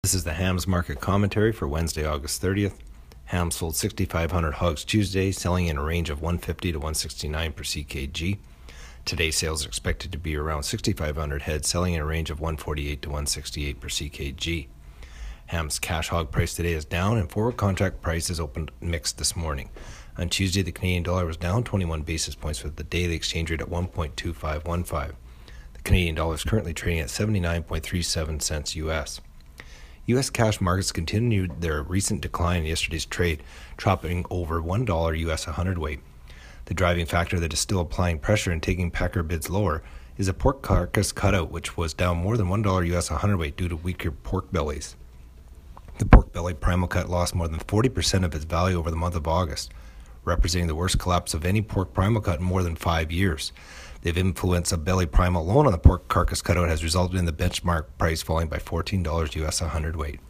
This is the hams market commentary for Wednesday, August 30th. Hams sold 6,500 hogs Tuesday, selling in a range of 150 to 169 per CKG. Today's sales are expected to be around 6,500 head, selling in a range of 148 to 168 per CKG. Hams cash hog price today is down, and forward contract prices opened mixed this morning. On Tuesday, the Canadian dollar was down 21 basis points with the daily exchange rate at 1.2515. The Canadian dollar is currently trading at 79.37 cents US. U.S. cash markets continued their recent decline in yesterday's trade, dropping over $1 U.S. a hundredweight. The driving factor that is still applying pressure and taking packer bids lower is a pork carcass cutout, which was down more than $1 U.S. a hundredweight due to weaker pork bellies. The pork belly primal cut lost more than 40% of its value over the month of August, representing the worst collapse of any pork primal cut in more than 5 years. The influence of belly primal alone on the pork carcass cutout has resulted in the benchmark price falling by $14 U.S. a hundredweight.